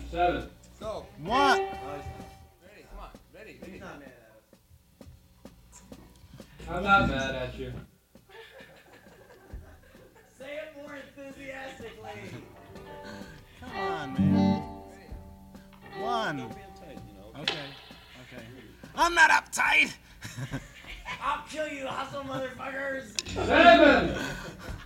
7. Go. What? Ready, come on. Ready. He's not mad at us. I'm not mad at you. Say it more enthusiastically. Come on, man. 1. Okay. I'm not uptight. I'll kill you, hustle motherfuckers. 7.